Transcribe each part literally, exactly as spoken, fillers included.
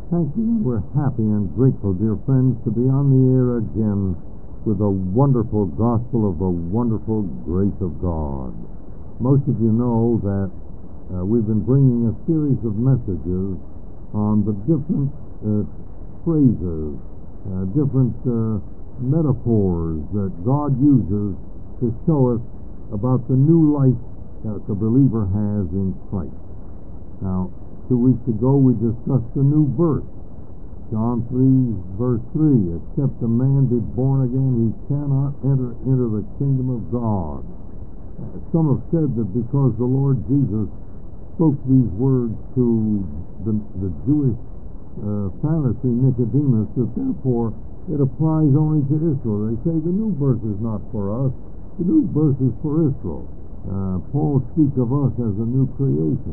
Thank you. We're happy and grateful, dear friends, to be on the air again with the wonderful gospel of the wonderful grace of God. Most of you know that uh, we've been bringing a series of messages on the different uh, phrases, uh, different uh, metaphors that God uses to show us about the new life that the believer has in Christ. Now, two weeks ago we discussed the new birth. John three, verse three, except a man be born again, he cannot enter into the kingdom of God. Some have said that because the Lord Jesus spoke these words to the, the Jewish uh, Pharisee Nicodemus, that therefore it applies only to Israel. They say the new birth is not for us, the new birth is for Israel. Uh, Paul speaks of us as a new creation.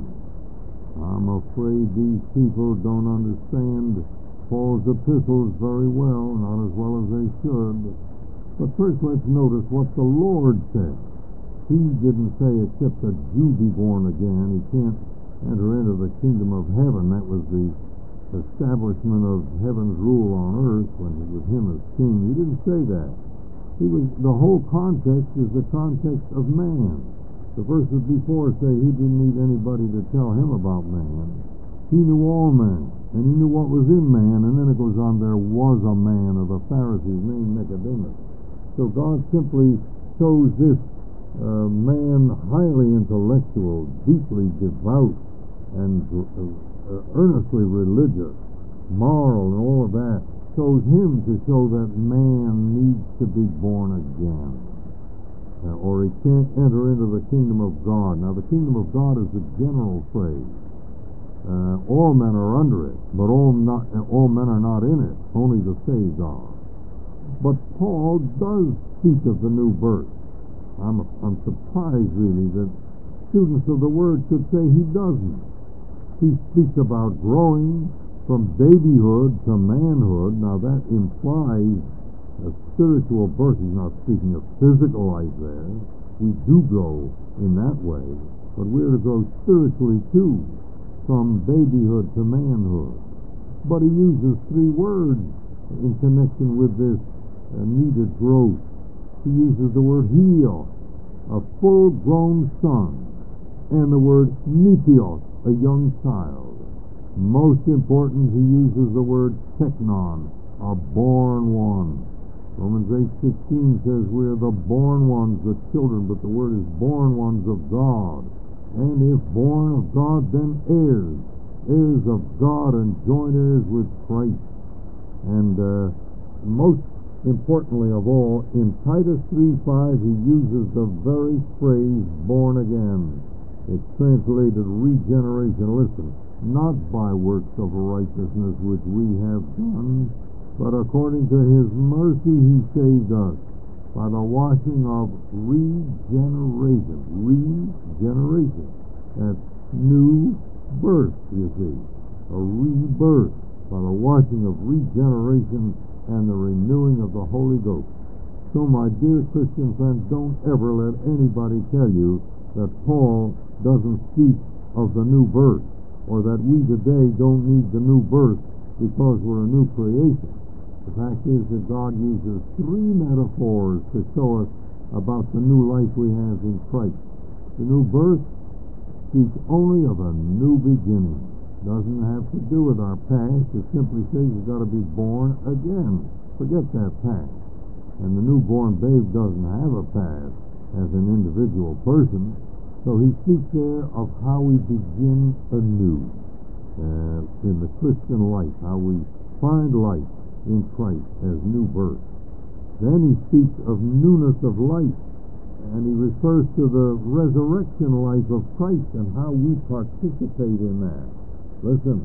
I'm afraid these people don't understand Paul's epistles very well, not as well as they should. But first let's notice what the Lord said. He didn't say except a Jew be born again, he can't enter into the kingdom of heaven. That was the establishment of heaven's rule on earth when he was him as king. He didn't say that. He was, the whole context is the context of man. The verses before say he didn't need anybody to tell him about man. He knew all men, and he knew what was in man, and then it goes on, there was a man of the Pharisees named Nicodemus. So God simply chose this uh, man, highly intellectual, deeply devout, and uh, earnestly religious, moral, and all of that, chose him to show that man needs to be born again. Uh, or he can't enter into the kingdom of God. Now, the kingdom of God is a general phrase. Uh, all men are under it, but all not uh, all men are not in it. Only the saved are. But Paul does speak of the new birth. I'm I'm surprised, really, that students of the Word could say he doesn't. He speaks about growing from babyhood to manhood. Now, that implies a spiritual birth. He's not speaking of physical life there. We do grow in that way, but we're to grow spiritually too, from babyhood to manhood. But he uses three words in connection with this uh, needed growth. He uses the word heal, a full-grown son, and the word nepios, a young child. Most important, he uses the word teknon, a born one. Romans eight sixteen says we are the born ones, the children, but the word is born ones of God. And if born of God, then heirs, heirs of God and joint heirs with Christ. And uh, most importantly of all, in Titus three five, he uses the very phrase born again. It's translated regeneration. Listen, not by works of righteousness which we have done, but according to his mercy he saved us by the washing of regeneration. Regeneration. That's new birth, you see. A rebirth by the washing of regeneration and the renewing of the Holy Ghost. So, my dear Christian friends, don't ever let anybody tell you that Paul doesn't speak of the new birth, or that we today don't need the new birth because we're a new creation. The fact is that God uses three metaphors to show us about the new life we have in Christ. The new birth speaks only of a new beginning. Doesn't have to do with our past. It simply says you've got to be born again. Forget that past. And the newborn babe doesn't have a past as an individual person. So he speaks there of how we begin anew uh, in the Christian life, how we find life in Christ as new birth. Then he speaks of newness of life, and he refers to the resurrection life of Christ and how we participate in that. Listen,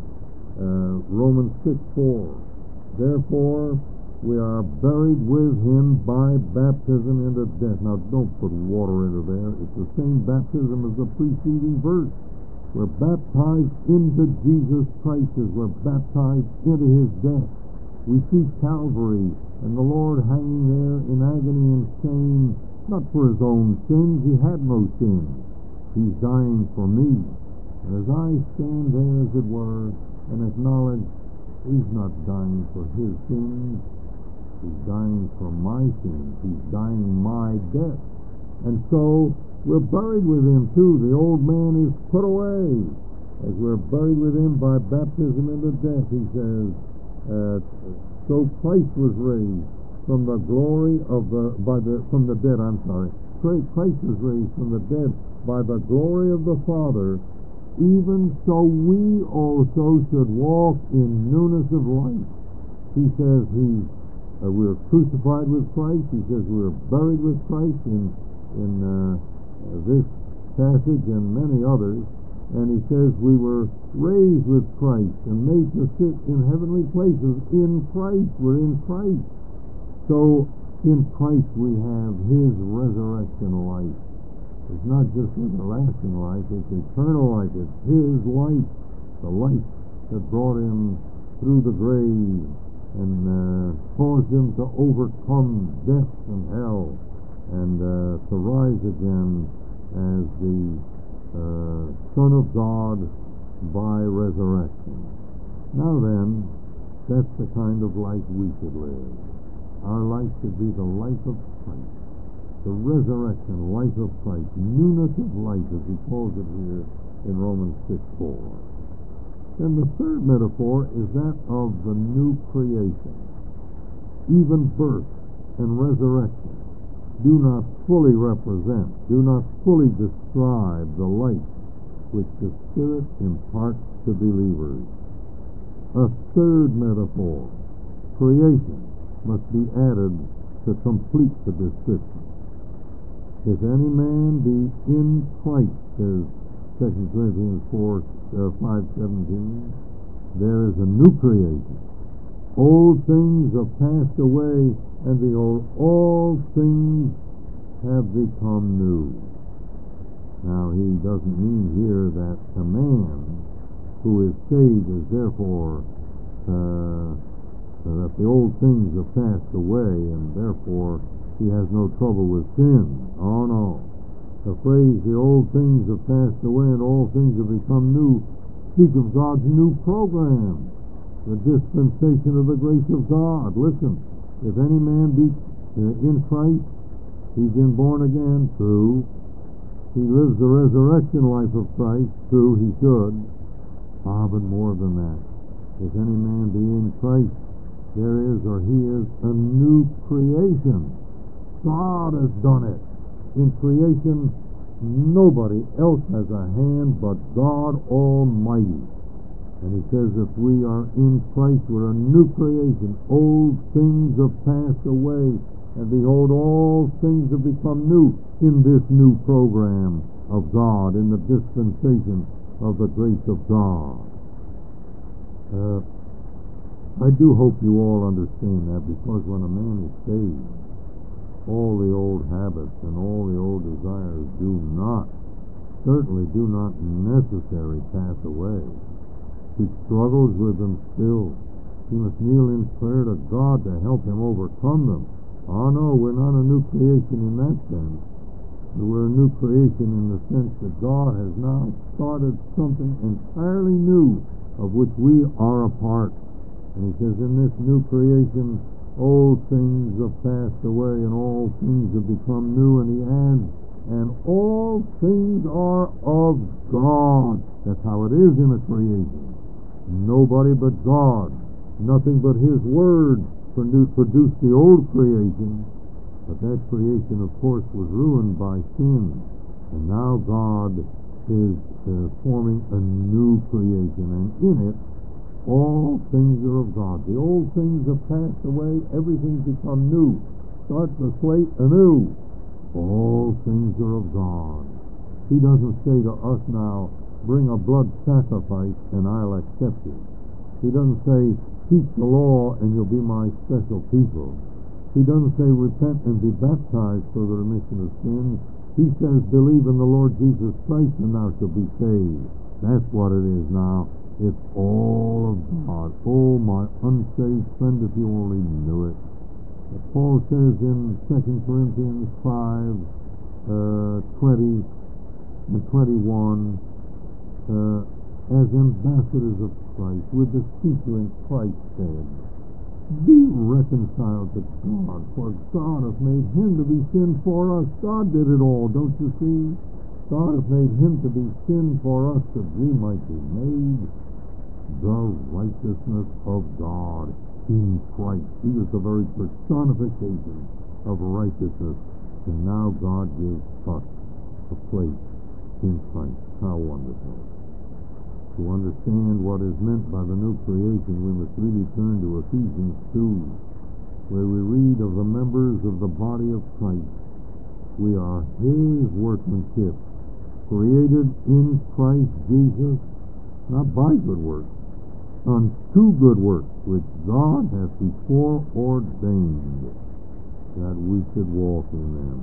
uh, Romans six four. Therefore, we are buried with him by baptism into death. Now, don't put water into there. It's the same baptism as the preceding verse. We're baptized into Jesus Christ as we're baptized into his death. We see Calvary and the Lord hanging there in agony and shame, not for his own sins. He had no sins. He's dying for me. And as I stand there, as it were, and acknowledge He's not dying for his sins. He's dying for my sins. He's dying my death. And so we're buried with him too. The old man is put away. As we're buried with him by baptism into death, he says, uh, so Christ was raised from the glory of the, by the, from the dead, I'm sorry. Christ was raised from the dead by the glory of the Father. Even so we also should walk in newness of life. He says he, uh, we're crucified with Christ. He says we're buried with Christ in, in uh, this passage and many others. And he says we were raised with Christ and made to sit in heavenly places in Christ. We're in Christ. So in Christ we have his resurrection life. It's not just everlasting life, it's eternal life. It's his life, the life that brought him through the grave and uh, caused him to overcome death and hell and uh, to rise again as the uh, Son of God by resurrection. Now then, that's the kind of life we should live. Our life should be the life of Christ. The resurrection life of Christ, newness of life, as he calls it here in Romans six four. Then the third metaphor is that of the new creation. Even birth and resurrection do not fully represent, do not fully describe the life which the Spirit imparts to believers. A third metaphor, creation, must be added to complete the description. If any man be in Christ, says Second Corinthians four, five seventeen, there is a new creation. Old things have passed away, and behold, all things have become new. Now, he doesn't mean here that a man who is saved is therefore uh, that the old things have passed away, and therefore he has no trouble with sin. Oh no. The phrase, the old things have passed away and all things have become new, speak of God's new program, the dispensation of the grace of God. Listen, if any man be uh, in Christ, he's been born again, true. He lives the resurrection life of Christ, true, he should. Ah, but more than that. If any man be in Christ, there is, or he is, a new creation. God has done it. In creation, nobody else has a hand but God Almighty. And he says if we are in Christ, we're a new creation. Old things have passed away, and behold, all things have become new in this new program of God, in the dispensation of the grace of God. Uh, I do hope you all understand that, because when a man is saved, all the old habits and all the old desires do not, certainly do not necessarily pass away. He struggles with them still. He must kneel in prayer to God to help him overcome them. Oh no, we're not a new creation in that sense. We're a new creation in the sense that God has now started something entirely new, of which we are a part. And he says, in this new creation, old things have passed away and all things have become new. And he adds, and all things are of God. That's how it is in a creation. Nobody but God. Nothing but his word produced the old creation. But that creation, of course, was ruined by sin. And now God is uh, forming a new creation. And in it, all things are of God. The old things have passed away. Everything's become new. Start the slate anew. All things are of God. He doesn't say to us now, bring a blood sacrifice and I'll accept it. He doesn't say, teach the law and you'll be my special people. He doesn't say, repent and be baptized for the remission of sins. He says, believe in the Lord Jesus Christ and thou shalt be saved. That's what it is now. It's all of God. Oh, my unsaved friend, if you only knew it. But Paul says in Second Corinthians five, uh, twenty and twenty-one, uh, as ambassadors of Christ, with the seeker in Christ's stead. Be reconciled to God, for God hath made him to be sin for us. God did it all, don't you see? God hath made him to be sin for us, that we might be made the righteousness of God in Christ. He was the very personification of righteousness, and now God gives us a place in Christ. How wonderful. To understand what is meant by the new creation, we must really turn to Ephesians two, where we read of the members of the body of Christ. We are his workmanship, created in Christ Jesus, not by good works, unto good works, which God hath before ordained that we should walk in them.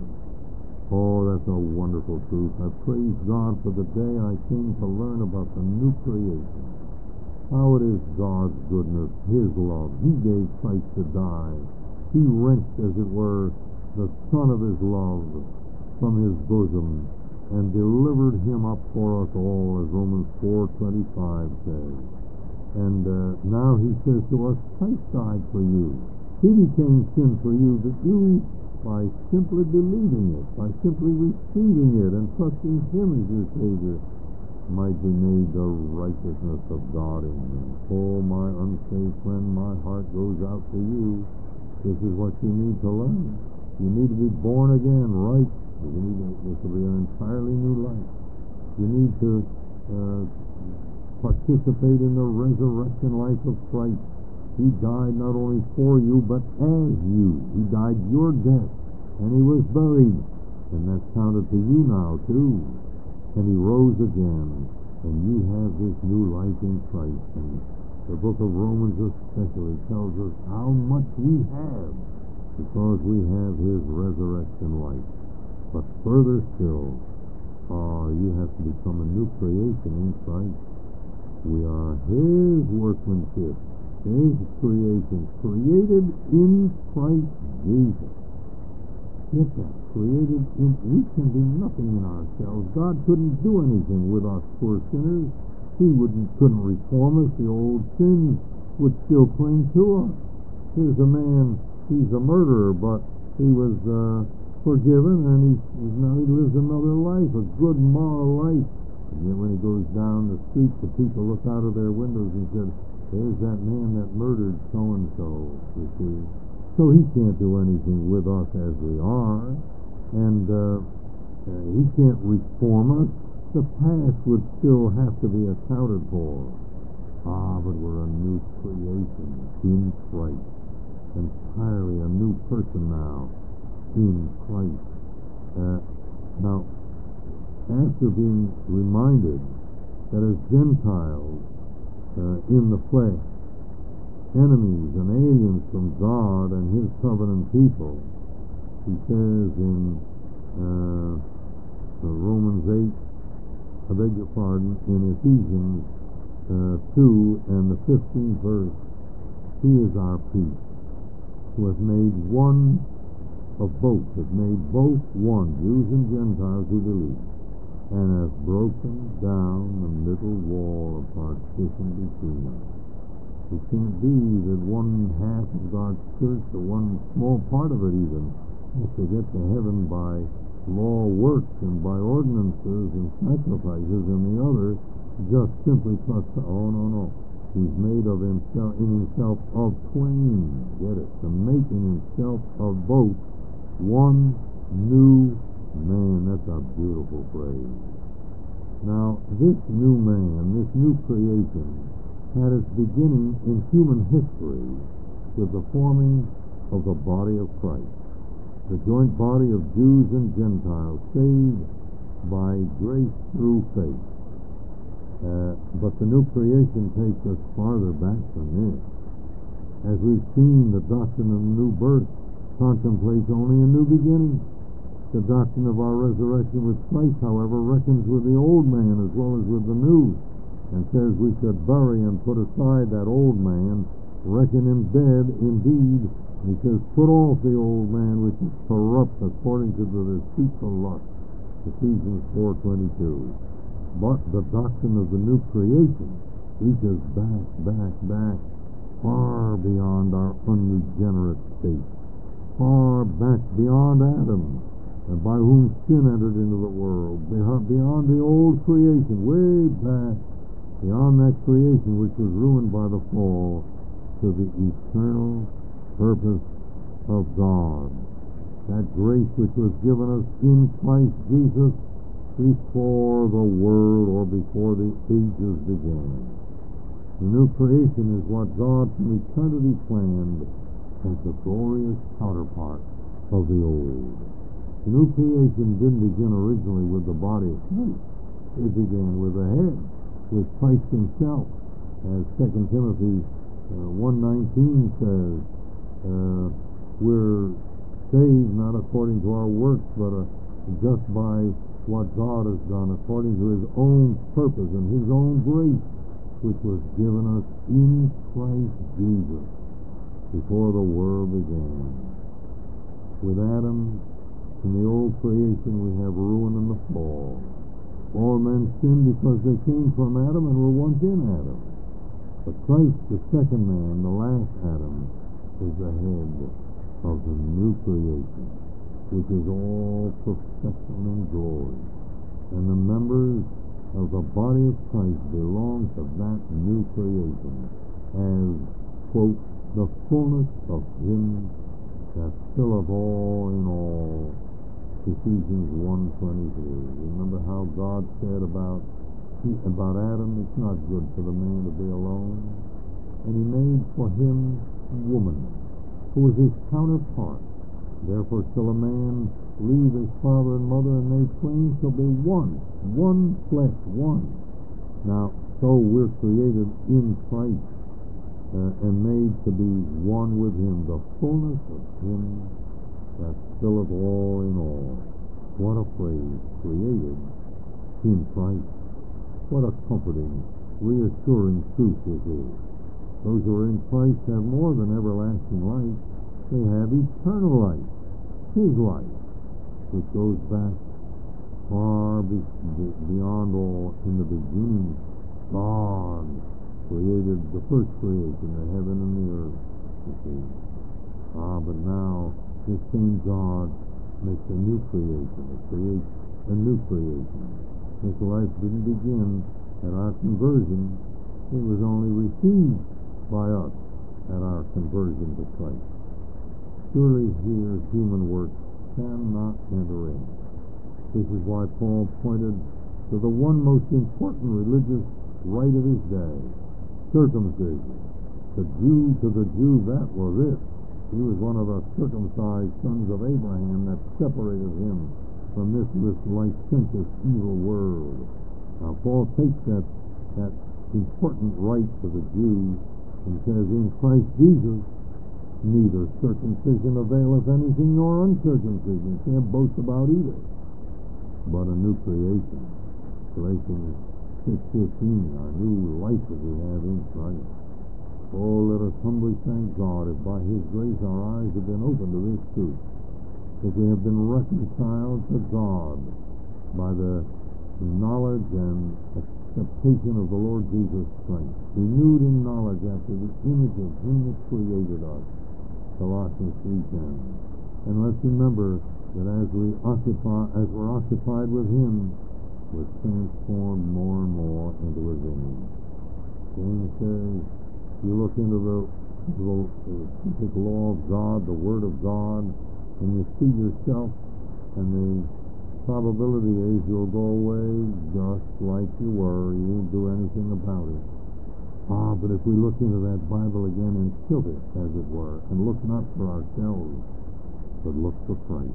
Oh, that's a wonderful truth. I praise God for the day I came to learn about the new creation. How it is God's goodness, his love. He gave Christ to die. He wrenched, as it were, the Son of his love from his bosom and delivered him up for us all, as Romans four twenty-five says. And uh, now he says to us, Christ died for you. He became sin for you, that you, by simply believing it, by simply receiving it and trusting him as your Savior, might be made the righteousness of God in him. Oh, my unsaved friend, my heart goes out to you. This is what you need to learn. You need to be born again, right? You need to, this will be an entirely new life. You need to uh, participate in the resurrection life of Christ. He died not only for you, but as you. He died your death, and he was buried. And that's counted to you now, too. And he rose again, and you have this new life in Christ. And the book of Romans especially tells us how much we have, because we have his resurrection life. But further still, ah, you have to become a new creation in Christ. We are his workmanship, his creation, created in Christ Jesus. Get that? Created in, we can do nothing in ourselves. God couldn't do anything with us poor sinners. He wouldn't, couldn't reform us. The old sins would still cling to us. Here's a man, he's a murderer, but he was uh, forgiven, and he, now he lives another life, a good moral life. And yet when he goes down the street, the people look out of their windows and said, there's that man that murdered so-and-so, you see. So he can't do anything with us as we are, and uh, uh, he can't reform us. The past would still have to be accounted for. Ah, but we're a new creation in Christ, entirely a new person now in Christ. Uh, now, after being reminded that as Gentiles uh, in the flesh, enemies and aliens from God and his covenant people, he says in uh, Romans eight, I beg your pardon, in Ephesians uh, two and the fifteenth verse, he is our peace, who hath made one of both, hath made both one, Jews and Gentiles who believe, and hath broken down the middle wall of partition between us. It can't be that one half of God's church, or one small part of it even, has to get to heaven by law works and by ordinances and sacrifices, and the other just simply trusts, oh, no, no. He's made of himself, in himself of twain, get it, to make in himself of both one new man. That's a beautiful phrase. Now, this new man, this new creation, had its beginning in human history with the forming of the body of Christ, the joint body of Jews and Gentiles, saved by grace through faith. Uh, but the new creation takes us farther back than this. As we've seen, the doctrine of the new birth contemplates only a new beginning. The doctrine of our resurrection with Christ, however, reckons with the old man as well as with the new, and says we should bury and put aside that old man, reckon him dead indeed. He says, put off the old man which is corrupt according to the deceitful lust. Ephesians four twenty-two. But the doctrine of the new creation reaches back, back, back, far beyond our unregenerate state, far back beyond Adam, and by whom sin entered into the world, beyond the old creation, way back, beyond that creation which was ruined by the fall, to the eternal purpose of God. That grace which was given us in Christ Jesus before the world or before the ages began. The new creation is what God from eternity planned as the glorious counterpart of the old. The new creation didn't begin originally with the body of Christ. It began with the head, with Christ himself. As Second Timothy uh, one nineteen says, uh, we're saved not according to our works, but uh, just by what God has done, according to his own purpose and his own grace, which was given us in Christ Jesus before the world began. With Adam, in the old creation, we have ruin and the fall. All men sinned because they came from Adam and were once in Adam. But Christ, the second man, the last Adam, is the head of the new creation, which is all perfection and glory. And the members of the body of Christ belong to that new creation as, quote, the fullness of him that filleth all in all. Ephesians one twenty-three. Remember how God said about about Adam, it's not good for the man to be alone. And he made for him woman, who was his counterpart. Therefore shall a man leave his father and mother, and they twain shall be one, one flesh, one. Now, so we're created in Christ uh, and made to be one with him, the fullness of him that filleth all in all. What a phrase, created in Christ. What a comforting, reassuring truth this is. Those who are in Christ have more than everlasting life. They have eternal life, his life, which goes back far be- be- beyond all. In the beginning, God created the first creation, the heaven and the earth, you see. Ah, but now, this same God makes a new creation. It creates a new creation. This life didn't begin at our conversion. It was only received by us at our conversion to Christ. Surely here human work cannot enter in. This is why Paul pointed to the one most important religious rite of his day, circumcision. The Jew to the Jew, that was it. He was one of the circumcised sons of Abraham that separated him from this, this licentious, evil world. Now, Paul takes that, that important right to the Jews and says, in Christ Jesus, neither circumcision availeth anything nor uncircumcision. You can't boast about either. But a new creation. Galatians six fifteen, our new life that we have in Christ. Oh, let us humbly thank God if by his grace our eyes have been opened to this truth, that we have been reconciled to God by the knowledge and acceptation of the Lord Jesus Christ, renewed in knowledge after the image of him that created us. Colossians three ten. And let's remember that as we occupy, as we're occupied with him, we're transformed more and more into his image. James says, you look into the, the, the law of God, the Word of God, and you see yourself, and the probability is you'll go away just like you were. You won't do anything about it. Ah, but if we look into that Bible again and tilt it, as it were, and look not for ourselves, but look for Christ.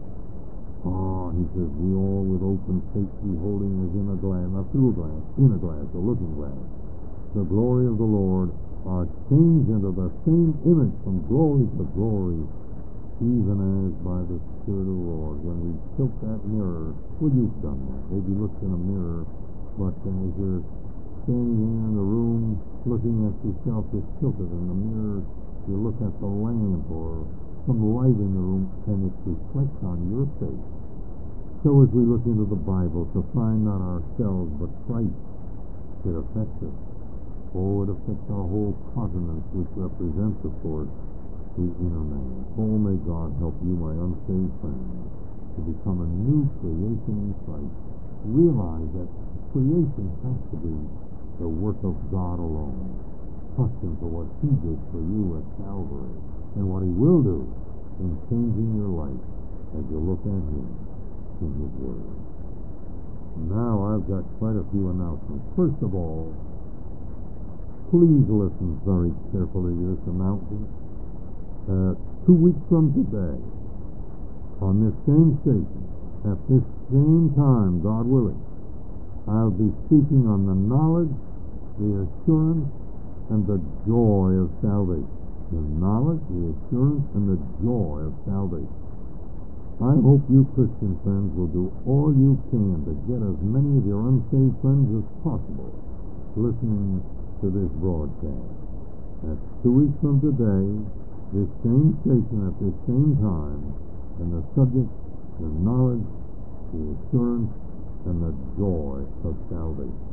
Ah, he says, we all with open face beholding as in a glass, not through a glass, in a glass, a looking glass, the glory of the Lord, are changed into the same image from glory to glory, even as by the Spirit of the Lord. When we tilt that mirror, well, you've done that. Maybe looked in a mirror, but as you're standing here in the room, looking at yourself, just tilted in the mirror, you look at the lamp or some light in the room, and it reflects on your face. So as we look into the Bible to find not ourselves but Christ, it affects us. Oh, it affects our whole continent, which represents, of course, the inner man. Oh, may God help you, my unsaved friends, to become a new creation in Christ. Realize that creation has to be the work of God alone. Trust Him for what He did for you at Calvary and what He will do in changing your life as you look at Him in His Word. Now I've got quite a few announcements. First of all, please listen very carefully to this announcement. Uh, two weeks from today, on this same station, at this same time, God willing, I'll be speaking on the knowledge, the assurance, and the joy of salvation. The knowledge, the assurance, and the joy of salvation. I hope you Christian friends will do all you can to get as many of your unsaved friends as possible listening to this broadcast. That's two weeks from today, this same station at this same time, and the subject, the knowledge, the assurance, and the joy of salvation.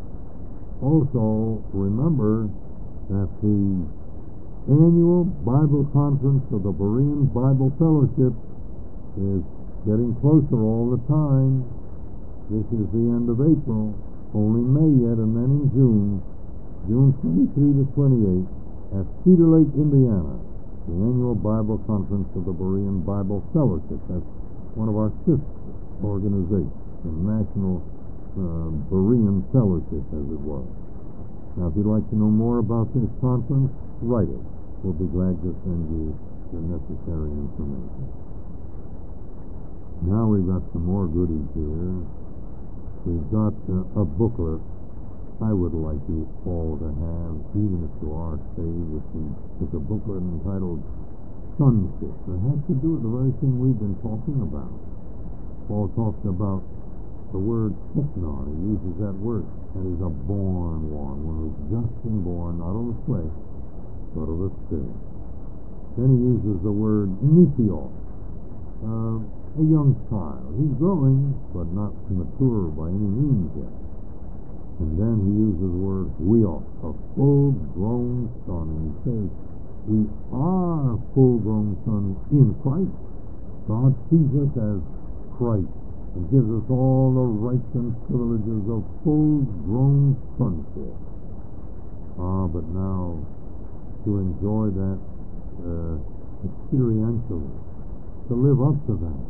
Also, remember that the annual Bible Conference of the Berean Bible Fellowship is getting closer all the time. This is the end of April, only May yet, and then in June, June twenty-third to twenty-eighth, at Cedar Lake, Indiana, the annual Bible Conference of the Berean Bible Fellowship. That's one of our sister organizations, the National uh, Berean Fellowship, as it was. Now, if you'd like to know more about this conference, write us. We'll be glad to send you the necessary information. Now we've got some more goodies here. We've got uh, a booklet I would like you all to have, even if you are saved. It's a, it's a booklet entitled Sonship. It has to do with the very thing we've been talking about. Paul talks about the word teknon. He uses that word. That is a born one, one who's just been born, not of the flesh, but of the Spirit. Then he uses the word nepios, uh, a young child. He's growing, but not mature by any means yet. And then he uses the word huios, a full-grown son. And he says, we are full-grown sons in Christ. God sees us as Christ and gives us all the rights and privileges of full-grown sonship. Ah, but now, to enjoy that uh, experientially, to live up to that,